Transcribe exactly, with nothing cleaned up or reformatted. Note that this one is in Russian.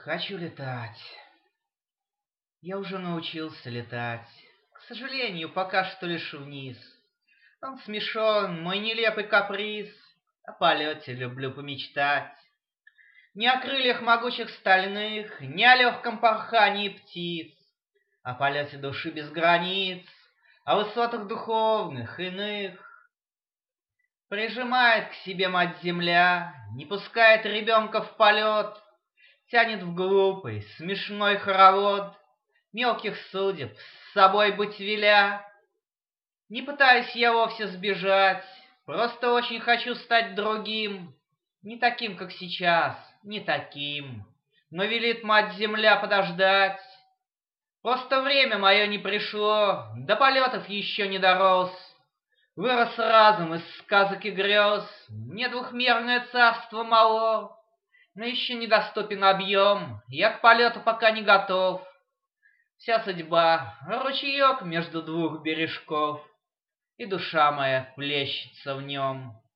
Хочу летать. Я уже научился летать. К сожалению, пока что лишь вниз. Он смешон, мой нелепый каприз. О полете люблю помечтать. Не о крыльях могучих стальных, не о легком порхании птиц, о полете души без границ, о высотах духовных, иных. Прижимает к себе мать-земля, не пускает ребенка в полет, тянет в глупый, смешной хоровод, мелких судеб с собой быть веля. Не пытаюсь я вовсе сбежать, просто очень хочу стать другим, не таким, как сейчас, не таким. Но велит мать-земля подождать. Просто время мое не пришло, до полетов еще не дорос. Вырос разум из сказок и грез, мне двухмерное царство мало, но еще недоступен объем, я к полету пока не готов. Вся судьба — ручеек между двух бережков, и душа моя плещется в нем.